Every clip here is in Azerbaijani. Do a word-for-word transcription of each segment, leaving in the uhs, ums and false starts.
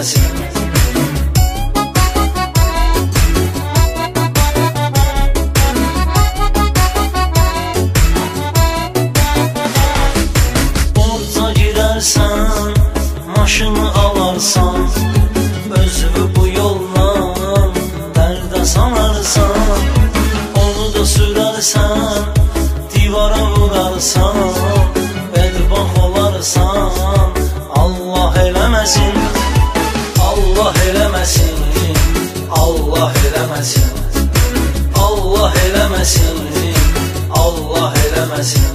eləməsin. Borca girərsən, maşını alarsan, özünü bu yoldan dərdə sanarsan, onu da sürərsən, divara vurarsan, bədbax olarsan, Allah eləməsin, Allah eləməsin, Allah eləməsin, Allah eləməsin, Allah eləməsin.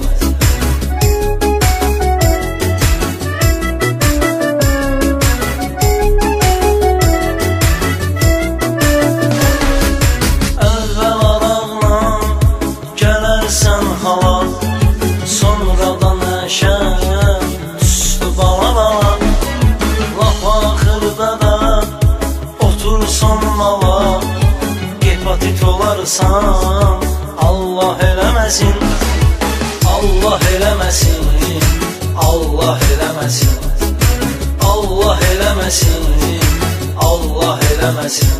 Sonradan nəşə üstü bala bala, laf axırda da otursan mala, hepatit olarsan, Allah eləməsin, Allah eləməsin, Allah eləməsin, Allah eləməsin, Allah eləməsin.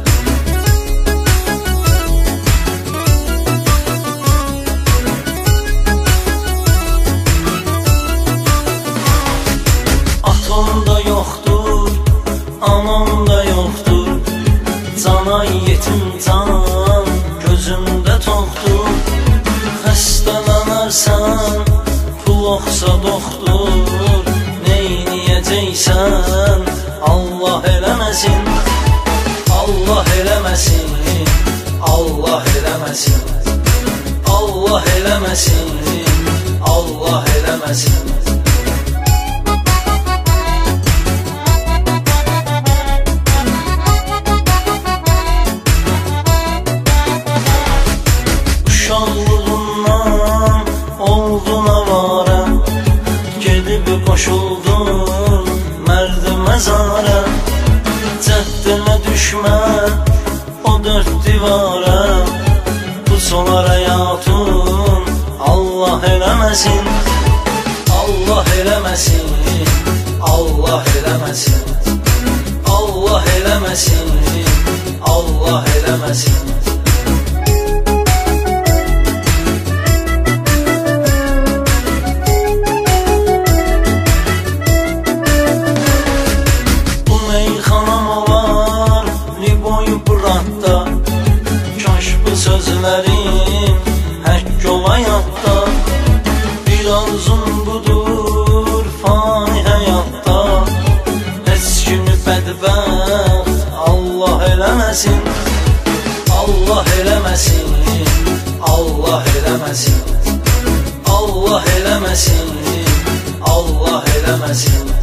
Atam da yoxdur, anam da yoxdur, cana yetim can, gözümdə toxdur. Xəstələnərsən, pul oxsa doktor, neyniyəcəksən, Allah eləməsin, Allah eləməsin, Allah eləməsin, Allah eləməsin, Allah eləməsin. Uşaqlığından oldun avara, gedib qoşuldun mərd məzara, cəddinə düşmə o dörd divara, bu solar həyatın Allah eləməsin, Allah eləməsin, Allah eləməsin, Allah eləməsin, Allah eləməsin. Kaş bu sözlərim həkk ola yadda, bir arzum budur fani həyatda, heç kimi bədbəxt Allah eləməsin, Allah eləməsin, Allah eləməsin, Allah eləməsin, Allah eləməsin.